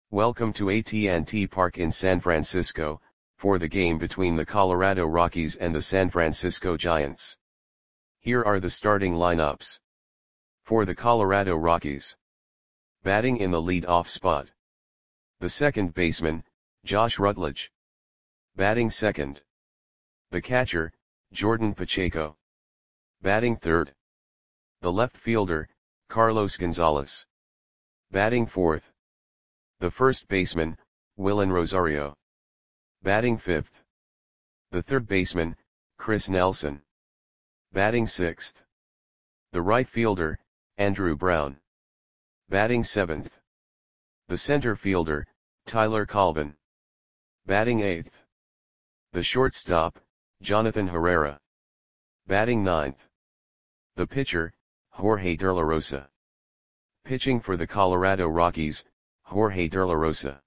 Welcome to AT&T Park in San Francisco, for the game between the Colorado Rockies and the San Francisco Giants. Here are the starting lineups. For the Colorado Rockies. Batting in the lead-off spot. The second baseman, Josh Rutledge. Batting second. The catcher, Jordan Pacheco. Batting third. The left fielder, Carlos Gonzalez. Batting fourth. The first baseman, Willen Rosario. Batting fifth. The third baseman, Chris Nelson. Batting sixth. The right fielder, Andrew Brown. Batting seventh. The center fielder, Tyler Colvin. Batting eighth. The shortstop, Jonathan Herrera. Batting ninth. The pitcher, Jorge De La Rosa. Pitching for the Colorado Rockies, Jorge De La Rosa.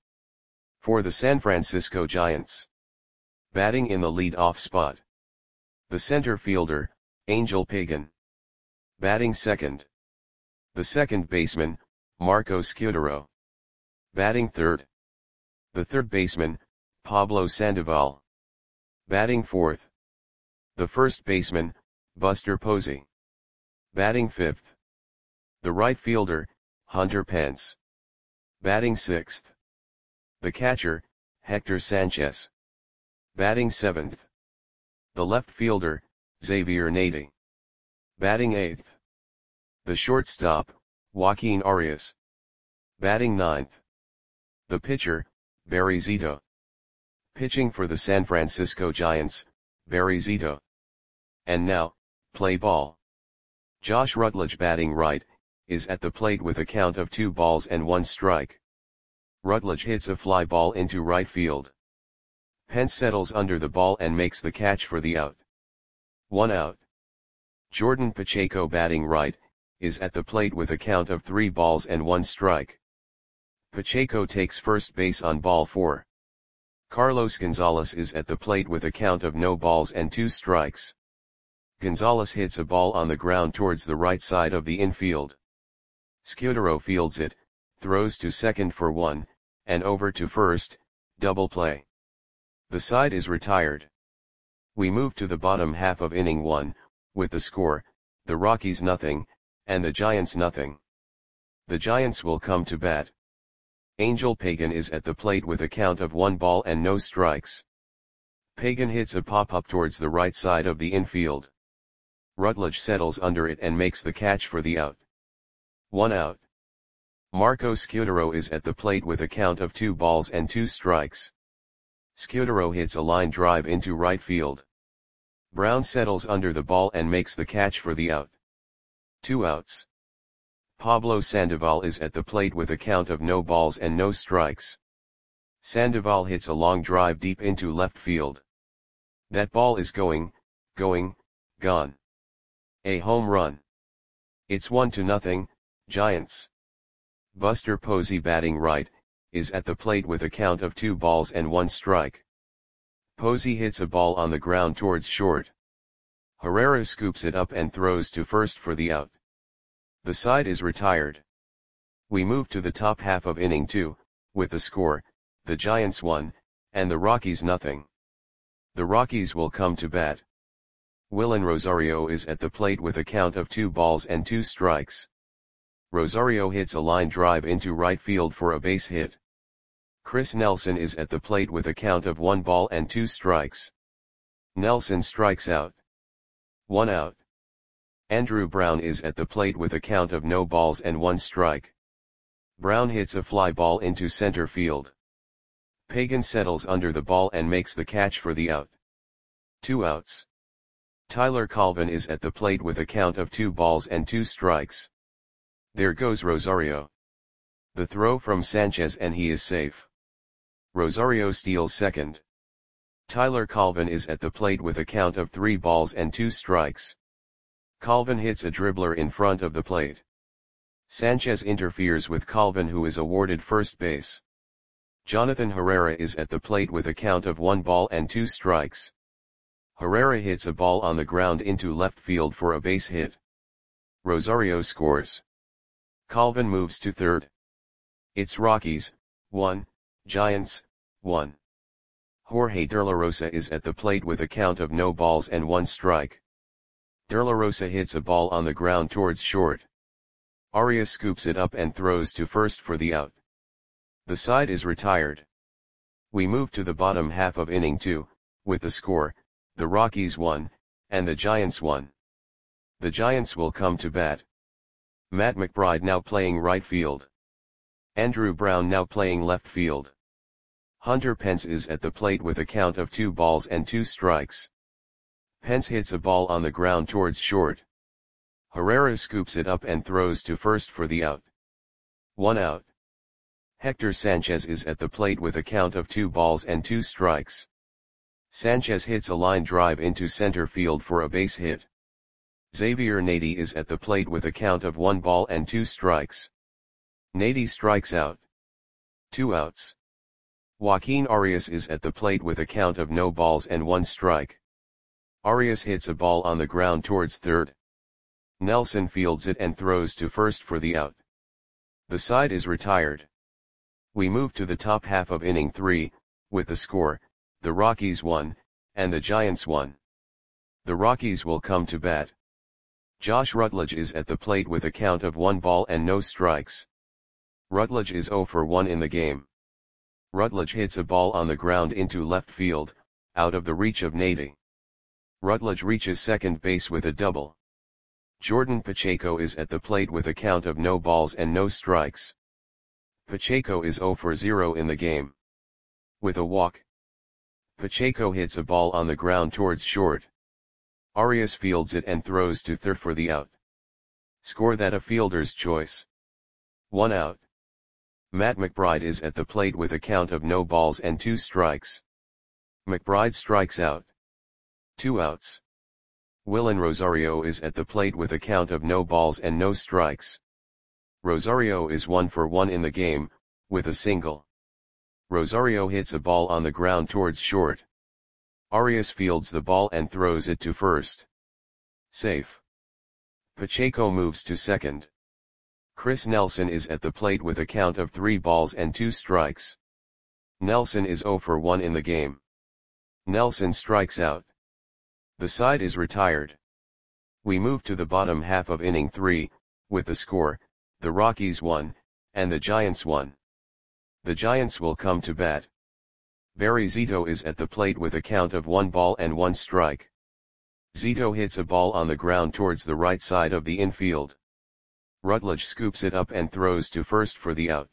For the San Francisco Giants. Batting in the lead-off spot. The center fielder, Angel Pagan. Batting second. The second baseman, Marco Scutaro. Batting third. The third baseman, Pablo Sandoval. Batting fourth. The first baseman, Buster Posey. Batting fifth. The right fielder, Hunter Pence. Batting sixth. The catcher, Hector Sanchez. Batting seventh. The left fielder, Xavier Nady. Batting eighth. The shortstop, Joaquin Arias. Batting ninth. The pitcher, Barry Zito. Pitching for the San Francisco Giants, Barry Zito. And now, play ball. Josh Rutledge batting right, is at the plate with a count of 2 balls and 1 strike. Rutledge hits a fly ball into right field. Pence settles under the ball and makes the catch for the out. 1 out. Jordan Pacheco batting right, is at the plate with a count of 3 balls and 1 strike. Pacheco takes first base on ball 4. Carlos Gonzalez is at the plate with a count of no balls and 2 strikes. Gonzalez hits a ball on the ground towards the right side of the infield. Scutaro fields it, throws to second for 1, and over to first, double play. The side is retired. We move to the bottom half of inning 1, with the score, the Rockies nothing, and the Giants nothing. The Giants will come to bat. Angel Pagan is at the plate with a count of 1 ball and no strikes. Pagan hits a pop-up towards the right side of the infield. Rutledge settles under it and makes the catch for the out. 1 out. Marco Scutaro is at the plate with a count of 2 balls and 2 strikes. Scutaro hits a line drive into right field. Brown settles under the ball and makes the catch for the out. 2 outs. Pablo Sandoval is at the plate with a count of no balls and no strikes. Sandoval hits a long drive deep into left field. That ball is gone. A home run. It's 1-0, Giants. Buster Posey batting right, is at the plate with a count of 2 balls and 1 strike. Posey hits a ball on the ground towards short. Herrera scoops it up and throws to first for the out. The side is retired. We move to the top half of inning 2, with the score, the Giants 1, and the Rockies nothing. The Rockies will come to bat. Willen Rosario is at the plate with a count of 2 balls and 2 strikes. Rosario hits a line drive into right field for a base hit. Chris Nelson is at the plate with a count of 1 ball and 2 strikes. Nelson strikes out. 1 out. Andrew Brown is at the plate with a count of no balls and 1 strike. Brown hits a fly ball into center field. Pagan settles under the ball and makes the catch for the out. 2 outs. Tyler Colvin is at the plate with a count of 2 balls and 2 strikes. There goes Rosario. The throw from Sanchez and he is safe. Rosario steals second. Tyler Colvin is at the plate with a count of 3 balls and 2 strikes. Colvin hits a dribbler in front of the plate. Sanchez interferes with Colvin, who is awarded first base. Jonathan Herrera is at the plate with a count of 1 ball and 2 strikes. Herrera hits a ball on the ground into left field for a base hit. Rosario scores. Colvin moves to third. It's Rockies, 1, Giants, 1. Jorge De La Rosa is at the plate with a count of no balls and 1 strike. De La Rosa hits a ball on the ground towards short. Arias scoops it up and throws to first for the out. The side is retired. We move to the bottom half of inning 2, with the score, the Rockies 1, and the Giants 1. The Giants will come to bat. Matt McBride now playing right field. Andrew Brown now playing left field. Hunter Pence is at the plate with a count of 2 balls and 2 strikes. Pence hits a ball on the ground towards short. Herrera scoops it up and throws to first for the out. 1 out. Hector Sanchez is at the plate with a count of 2 balls and 2 strikes. Sanchez hits a line drive into center field for a base hit. Xavier Nady is at the plate with a count of 1 ball and 2 strikes. Nady strikes out. 2 outs. Joaquin Arias is at the plate with a count of no balls and 1 strike. Arias hits a ball on the ground towards third. Nelson fields it and throws to first for the out. The side is retired. We move to the top half of inning 3, with the score, the Rockies 1, and the Giants 1. The Rockies will come to bat. Josh Rutledge is at the plate with a count of 1 ball and no strikes. Rutledge is 0 for 1 in the game. Rutledge hits a ball on the ground into left field, out of the reach of Nady. Rutledge reaches second base with a double. Jordan Pacheco is at the plate with a count of no balls and no strikes. Pacheco is 0 for 0 in the game. With a walk. Pacheco hits a ball on the ground towards short. Arias fields it and throws to third for the out. Score that a fielder's choice. 1 out. Matt McBride is at the plate with a count of no balls and 2 strikes. McBride strikes out. 2 outs. Willen Rosario is at the plate with a count of no balls and no strikes. Rosario is 1 for 1 in the game, with a single. Rosario hits a ball on the ground towards short. Arias fields the ball and throws it to first. Safe. Pacheco moves to second. Chris Nelson is at the plate with a count of 3 balls and 2 strikes. Nelson is 0 for 1 in the game. Nelson strikes out. The side is retired. We move to the bottom half of inning 3, with the score, the Rockies 1, and the Giants 1. The Giants will come to bat. Barry Zito is at the plate with a count of 1 ball and 1 strike. Zito hits a ball on the ground towards the right side of the infield. Rutledge scoops it up and throws to first for the out.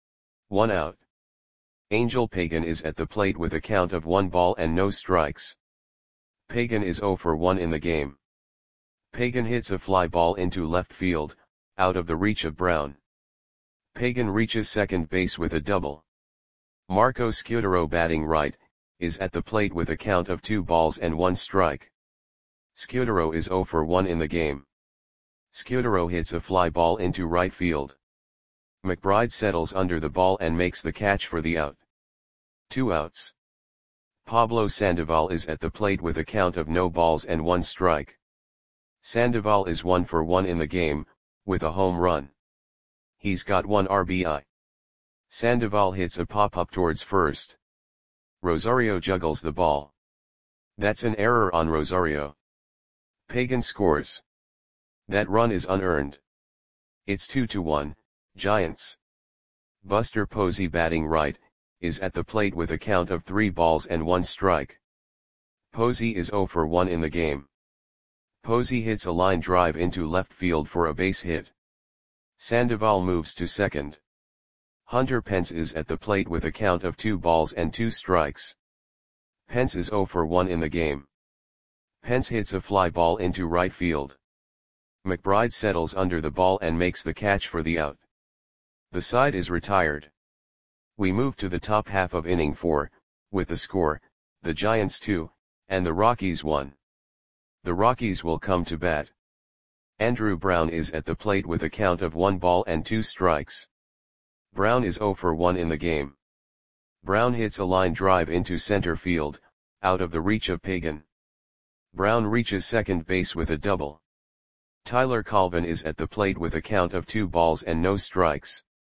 1 out. Angel Pagan is at the plate with a count of 1 ball and no strikes. Pagan is 0 for 1 in the game. Pagan hits a fly ball into left field, out of the reach of Brown. Pagan reaches second base with a double. Marco Scutaro batting right, is at the plate with a count of 2 balls and 1 strike. Scutaro is 0 for 1 in the game. Scutaro hits a fly ball into right field. McBride settles under the ball and makes the catch for the out. 2 outs. Pablo Sandoval is at the plate with a count of no balls and 1 strike. Sandoval is 1 for 1 in the game, with a home run. He's got 1 RBI. Sandoval hits a pop-up towards first. Rosario juggles the ball. That's an error on Rosario. Pagan scores. That run is unearned. It's 2-1, Giants. Buster Posey batting right, is at the plate with a count of 3 balls and 1 strike. Posey is 0 for 1 in the game. Posey hits a line drive into left field for a base hit. Sandoval moves to second. Hunter Pence is at the plate with a count of 2 balls and 2 strikes. Pence is 0 for 1 in the game. Pence hits a fly ball into right field. McBride settles under the ball and makes the catch for the out. The side is retired. We move to the top half of inning 4, with the score, the Giants 2, and the Rockies 1. The Rockies will come to bat. Andrew Brown is at the plate with a count of 1 ball and 2 strikes. Brown is 0 for 1 in the game. Brown hits a line drive into center field, out of the reach of Pagan. Brown reaches second base with a double. Tyler Colvin is at the plate with a count of 2 balls and no strikes.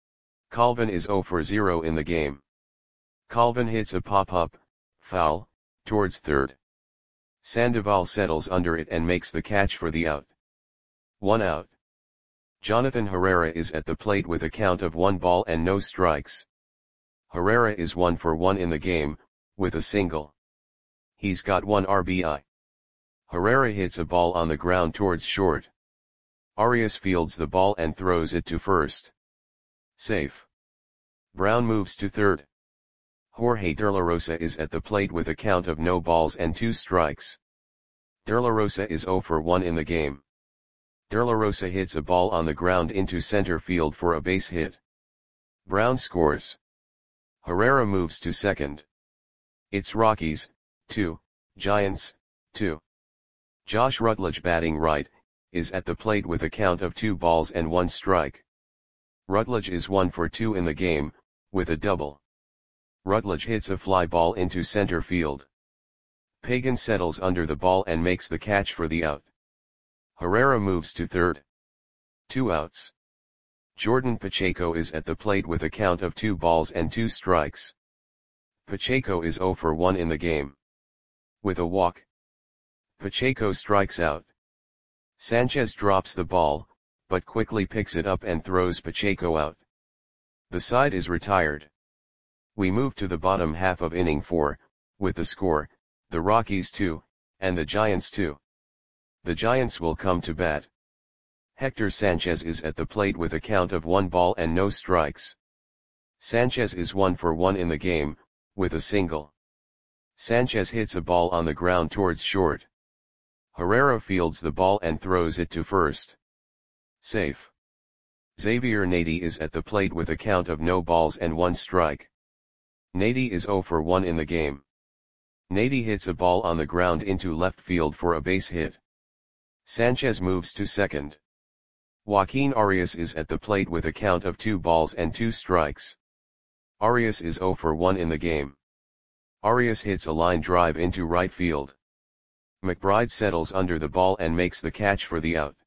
Colvin is 0 for 0 in the game. Colvin hits a pop-up, foul, towards third. Sandoval settles under it and makes the catch for the out. 1 out. Jonathan Herrera is at the plate with a count of 1 ball and no strikes. Herrera is 1 for 1 in the game, with a single. He's got 1 RBI. Herrera hits a ball on the ground towards short. Arias fields the ball and throws it to first. Safe. Brown moves to third. Jorge De La Rosa is at the plate with a count of no balls and 2 strikes. De La Rosa is 0 for 1 in the game. De La Rosa hits a ball on the ground into center field for a base hit. Brown scores. Herrera moves to second. It's Rockies, 2, Giants, 2. Josh Rutledge batting right, is at the plate with a count of 2 balls and 1 strike. Rutledge is 1 for 2 in the game, with a double. Rutledge hits a fly ball into center field. Pagan settles under the ball and makes the catch for the out. Herrera moves to third. 2 outs. Jordan Pacheco is at the plate with a count of 2 balls and 2 strikes. Pacheco is 0 for 1 in the game. With a walk, Pacheco strikes out. Sanchez drops the ball, but quickly picks it up and throws Pacheco out. The side is retired. We move to the bottom half of inning 4, with the score, the Rockies 2, and the Giants 2. The Giants will come to bat. Hector Sanchez is at the plate with a count of 1 ball and no strikes. Sanchez is 1 for 1 in the game, with a single. Sanchez hits a ball on the ground towards short. Herrera fields the ball and throws it to first. Safe. Xavier Nady is at the plate with a count of no balls and 1 strike. Nady is 0 for 1 in the game. Nady hits a ball on the ground into left field for a base hit. Sanchez moves to second. Joaquin Arias is at the plate with a count of 2 balls and 2 strikes. Arias is 0 for 1 in the game. Arias hits a line drive into right field. McBride settles under the ball and makes the catch for the out.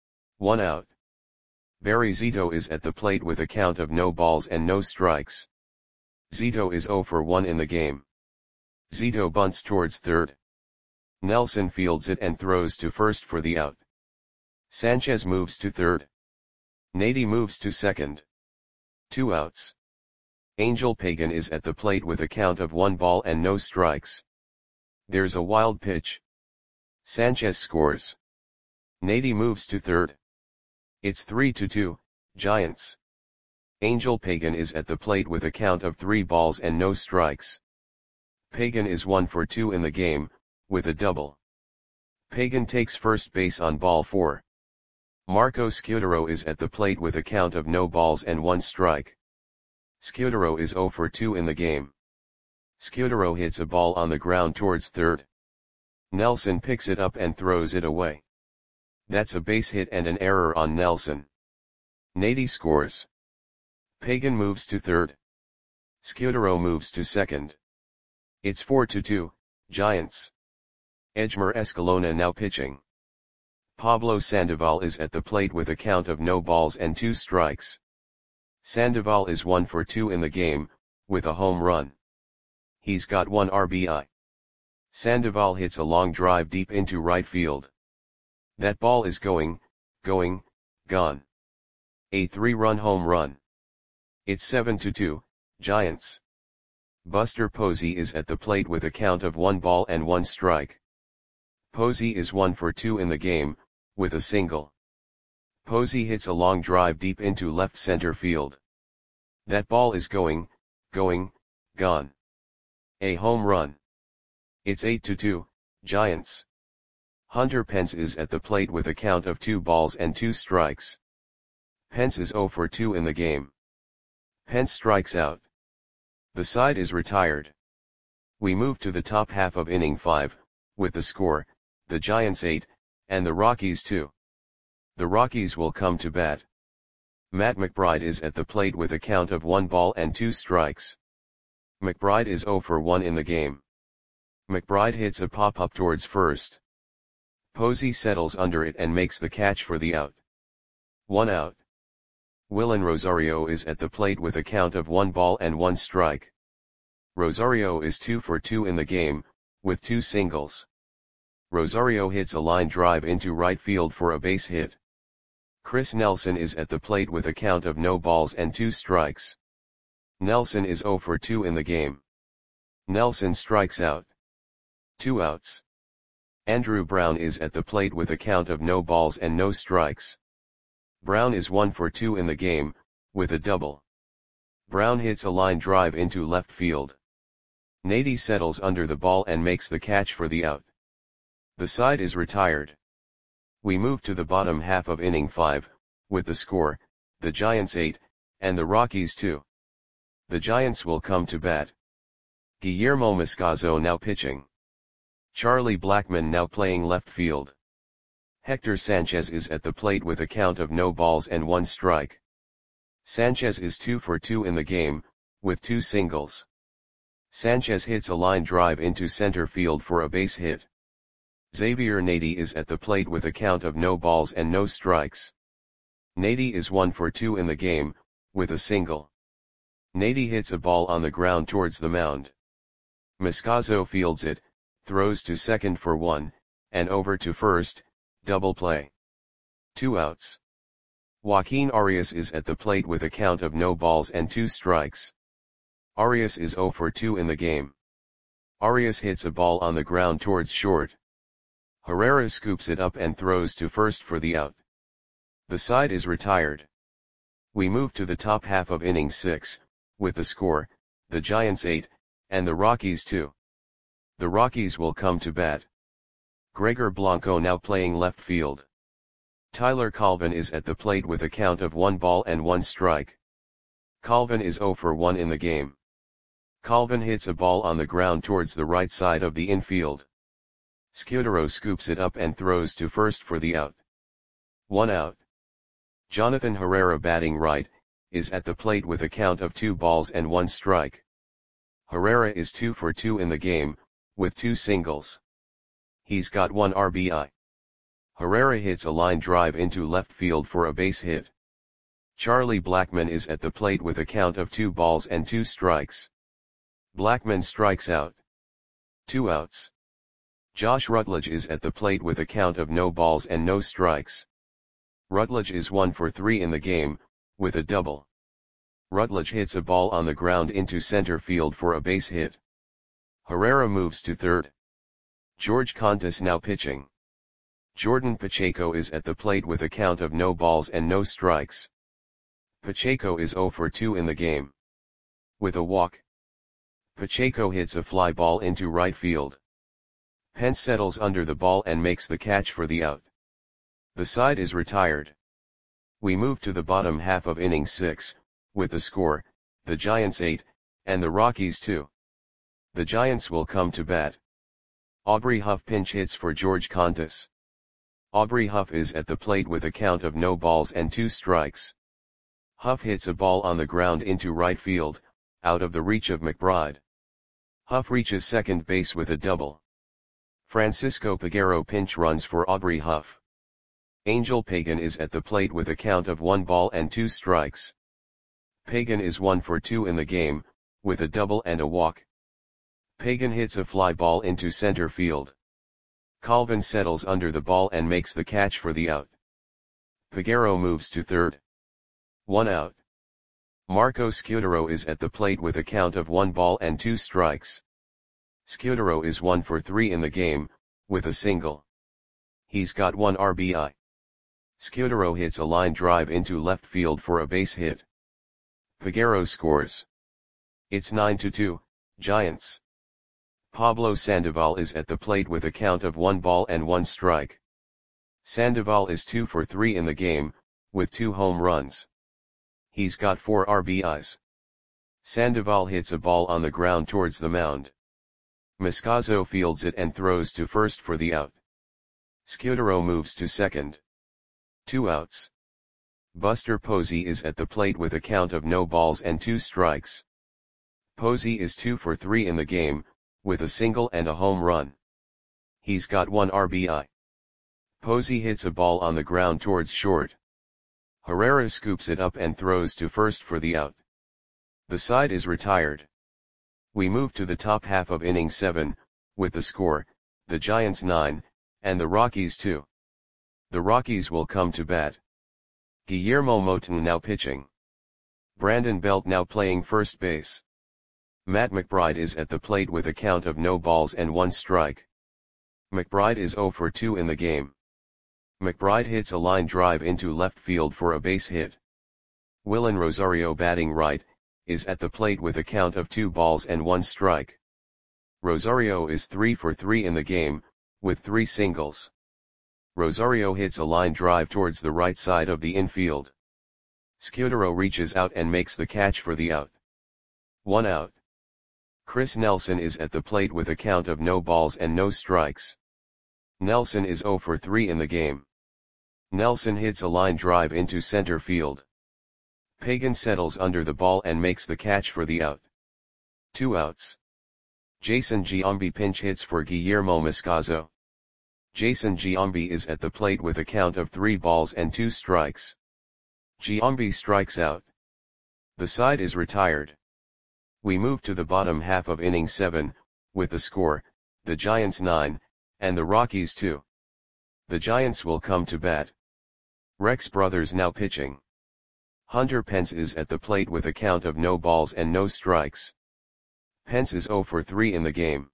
1 out. Barry Zito is at the plate with a count of no balls and no strikes. Zito is 0 for 1 in the game. Zito bunts towards third. Nelson fields it and throws to first for the out. Sanchez moves to third. Nady moves to second. 2 outs. Angel Pagan is at the plate with a count of 1 ball and no strikes. There's a wild pitch. Sanchez scores. Nady moves to third. It's 3-2, Giants. Angel Pagan is at the plate with a count of 3 balls and no strikes. Pagan is 1 for 2 in the game, with a double. Pagan takes first base on ball 4. Marco Scudero is at the plate with a count of no balls and 1 strike. Scudero is 0 for 2 in the game. Scudero hits a ball on the ground towards third. Nelson picks it up and throws it away. That's a base hit and an error on Nelson. Nady scores. Pagan moves to third. Scudero moves to second. It's 4-2, Giants. Edgmer Escalona now pitching. Pablo Sandoval is at the plate with a count of no balls and 2 strikes. Sandoval is 1 for 2 in the game, with a home run. He's got 1 RBI. Sandoval hits a long drive deep into right field. That ball is going, gone. A 3-run home run. It's 7-2, Giants. Buster Posey is at the plate with a count of 1 ball and 1 strike. Posey is 1 for 2 in the game, with a single. Posey hits a long drive deep into left center field. That ball is going, gone. A home run. It's 8-2, Giants. Hunter Pence is at the plate with a count of 2 balls and 2 strikes. Pence is 0 for 2 in the game. Pence strikes out. The side is retired. We move to the top half of inning 5, with the score, the Giants 8, and the Rockies 2. The Rockies will come to bat. Matt McBride is at the plate with a count of 1 ball and 2 strikes. McBride is 0 for 1 in the game. McBride hits a pop-up towards first. Posey settles under it and makes the catch for the out. 1 out. Willan Rosario is at the plate with a count of 1 ball and 1 strike. Rosario is 2 for 2 in the game, with 2 singles. Rosario hits a line drive into right field for a base hit. Chris Nelson is at the plate with a count of no balls and 2 strikes. Nelson is 0 for 2 in the game. Nelson strikes out. 2 outs. Andrew Brown is at the plate with a count of no balls and no strikes. Brown is 1 for 2 in the game, with a double. Brown hits a line drive into left field. Nady settles under the ball and makes the catch for the out. The side is retired. We move to the bottom half of inning 5, with the score, the Giants 8, and the Rockies 2. The Giants will come to bat. Guillermo Moscazo now pitching. Charlie Blackmon now playing left field. Hector Sanchez is at the plate with a count of no balls and 1 strike. Sanchez is 2 for 2 in the game, with 2 singles. Sanchez hits a line drive into center field for a base hit. Xavier Nady is at the plate with a count of no balls and no strikes. Nady is 1 for 2 in the game, with a single. Nady hits a ball on the ground towards the mound. Moscazo fields it, throws to second for 1, and over to first, double play. 2 outs. Joaquin Arias is at the plate with a count of no balls and 2 strikes. Arias is 0 for 2 in the game. Arias hits a ball on the ground towards short. Herrera scoops it up and throws to first for the out. The side is retired. We move to the top half of inning 6, with the score, the Giants 8, and the Rockies 2. The Rockies will come to bat. Gregor Blanco now playing left field. Tyler Colvin is at the plate with a count of 1 ball and 1 strike. Colvin is 0 for 1 in the game. Colvin hits a ball on the ground towards the right side of the infield. Scudero scoops it up and throws to first for the out. 1 out. Jonathan Herrera batting right, is at the plate with a count of 2 balls and 1 strike. Herrera is 2 for 2 in the game, with 2 singles. He's got 1 RBI. Herrera hits a line drive into left field for a base hit. Charlie Blackmon is at the plate with a count of 2 balls and 2 strikes. Blackmon strikes out. 2 outs. Josh Rutledge is at the plate with a count of no balls and no strikes. Rutledge is 1 for 3 in the game, with a double. Rutledge hits a ball on the ground into center field for a base hit. Herrera moves to third. George Contis now pitching. Jordan Pacheco is at the plate with a count of no balls and no strikes. Pacheco is 0 for 2 in the game. With a walk. Pacheco hits a fly ball into right field. Pence settles under the ball and makes the catch for the out. The side is retired. We move to the bottom half of inning 6, with the score, the Giants 8, and the Rockies 2. The Giants will come to bat. Aubrey Huff pinch hits for George Contis. Aubrey Huff is at the plate with a count of no balls and 2 strikes. Huff hits a ball on the ground into right field, out of the reach of McBride. Huff reaches second base with a double. Francisco Peguero pinch runs for Aubrey Huff. Angel Pagan is at the plate with a count of 1 ball and 2 strikes. Pagan is 1 for 2 in the game, with a double and a walk. Pagan hits a fly ball into center field. Colvin settles under the ball and makes the catch for the out. Peguero moves to third. 1 out. Marco Scudero is at the plate with a count of 1 ball and 2 strikes. Scudero is 1 for 3 in the game, with a single. He's got 1 RBI. Scudero hits a line drive into left field for a base hit. Peguero scores. It's 9-2, Giants. Pablo Sandoval is at the plate with a count of 1 ball and 1 strike. Sandoval is 2 for 3 in the game, with 2 home runs. He's got 4 RBIs. Sandoval hits a ball on the ground towards the mound. Moscazo fields it and throws to first for the out. Scudero moves to second. 2 outs. Buster Posey is at the plate with a count of no balls and 2 strikes. Posey is 2 for 3 in the game, with a single and a home run. He's got 1 RBI. Posey hits a ball on the ground towards short. Herrera scoops it up and throws to first for the out. The side is retired. We move to the top half of inning 7, with the score, the Giants 9, and the Rockies 2. The Rockies will come to bat. Guillermo Moton now pitching. Brandon Belt now playing first base. Matt McBride is at the plate with a count of no balls and 1 strike. McBride is 0 for 2 in the game. McBride hits a line drive into left field for a base hit. Willen Rosario batting right, is at the plate with a count of 2 balls and 1 strike. Rosario is 3 for 3 in the game, with 3 singles. Rosario hits a line drive towards the right side of the infield. Scudero reaches out and makes the catch for the out. 1 out. Chris Nelson is at the plate with a count of no balls and no strikes. Nelson is 0 for 3 in the game. Nelson hits a line drive into center field. Pagan settles under the ball and makes the catch for the out. 2 outs. Jason Giambi pinch hits for Guillermo Moscoso. Jason Giambi is at the plate with a count of 3 balls and 2 strikes. Giambi strikes out. The side is retired. We move to the bottom half of inning 7, with the score, the Giants 9, and the Rockies 2. The Giants will come to bat. Rex Brothers now pitching. Hunter Pence is at the plate with a count of no balls and no strikes. Pence is 0 for 3 in the game.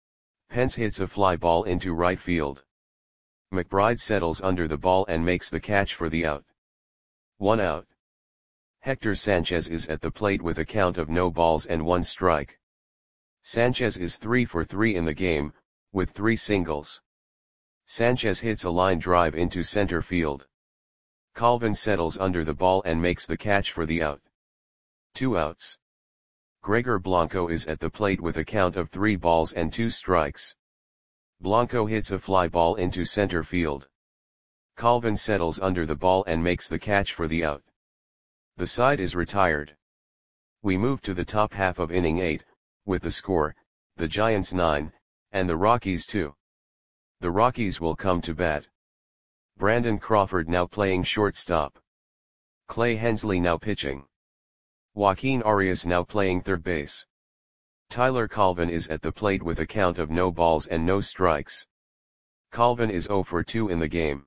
Pence hits a fly ball into right field. McBride settles under the ball and makes the catch for the out. 1 out. Hector Sanchez is at the plate with a count of no balls and 1 strike. Sanchez is 3 for 3 in the game, with 3 singles. Sanchez hits a line drive into center field. Colvin settles under the ball and makes the catch for the out. 2 outs. Gregor Blanco is at the plate with a count of 3 balls and 2 strikes. Blanco hits a fly ball into center field. Colvin settles under the ball and makes the catch for the out. The side is retired. We move to the top half of inning 8, with the score, the Giants 9, and the Rockies 2. The Rockies will come to bat. Brandon Crawford now playing shortstop. Clay Hensley now pitching. Joaquin Arias now playing third base. Tyler Colvin is at the plate with a count of no balls and no strikes. Colvin is 0 for 2 in the game.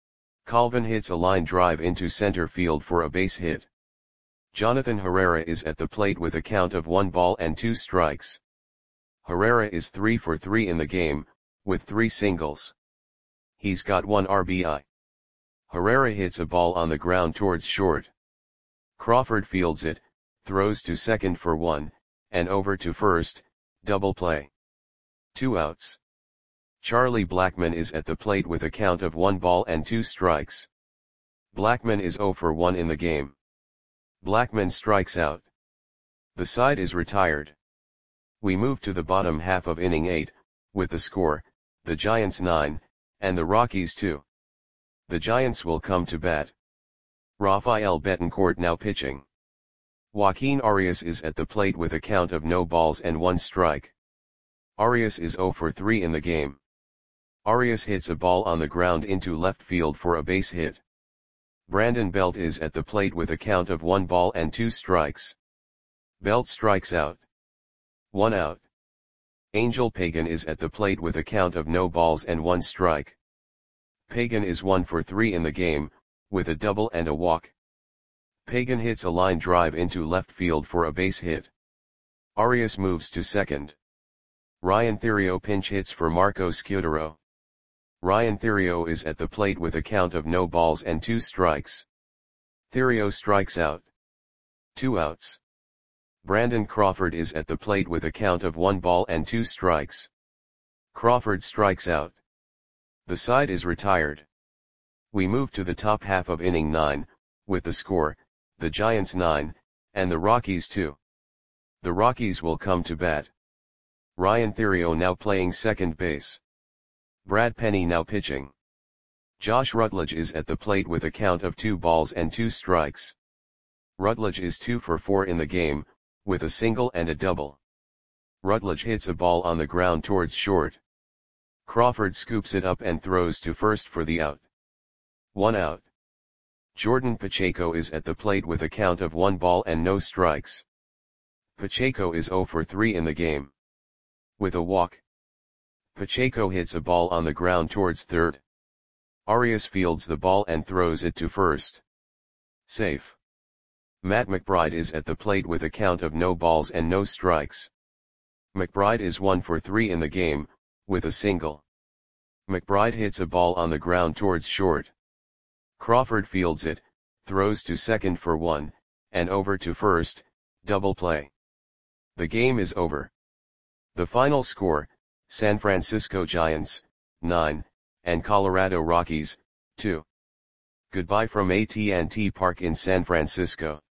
Colvin hits a line drive into center field for a base hit. Jonathan Herrera is at the plate with a count of 1 ball and 2 strikes. Herrera is 3 for 3 in the game, with 3 singles. He's got 1 RBI. Herrera hits a ball on the ground towards short. Crawford fields it, throws to second for 1, and over to first, double play. 2 outs. Charlie Blackmon is at the plate with a count of 1 ball and 2 strikes. Blackmon is 0 for 1 in the game. Blackmon strikes out. The side is retired. We move to the bottom half of inning 8, with the score, the Giants 9, and the Rockies 2. The Giants will come to bat. Rafael Betancourt now pitching. Joaquin Arias is at the plate with a count of no balls and 1 strike. Arias is 0 for 3 in the game. Arias hits a ball on the ground into left field for a base hit. Brandon Belt is at the plate with a count of 1 ball and 2 strikes. Belt strikes out. 1 out. Angel Pagan is at the plate with a count of no balls and 1 strike. Pagan is 1 for 3 in the game, with a double and a walk. Pagan hits a line drive into left field for a base hit. Arias moves to second. Ryan Theriot pinch hits for Marco Scudero. Ryan Theriot is at the plate with a count of no balls and 2 strikes. Theriot strikes out. 2 outs. Brandon Crawford is at the plate with a count of 1 ball and 2 strikes. Crawford strikes out. The side is retired. We move to the top half of inning 9, with the score, the Giants 9, and the Rockies 2. The Rockies will come to bat. Ryan Theriot now playing second base. Brad Penny now pitching. Josh Rutledge is at the plate with a count of 2 balls and 2 strikes. Rutledge is 2 for 4 in the game, with a single and a double. Rutledge hits a ball on the ground towards short. Crawford scoops it up and throws to first for the out. 1 out. Jordan Pacheco is at the plate with a count of 1 ball and no strikes. Pacheco is 0 for 3 in the game. With a walk, Pacheco hits a ball on the ground towards third. Arias fields the ball and throws it to first. Safe. Matt McBride is at the plate with a count of no balls and no strikes. McBride is 1 for 3 in the game, with a single. McBride hits a ball on the ground towards short. Crawford fields it, throws to second for 1, and over to first, double play. The game is over. The final score, San Francisco Giants, 9, and Colorado Rockies, 2. Goodbye from AT&T Park in San Francisco.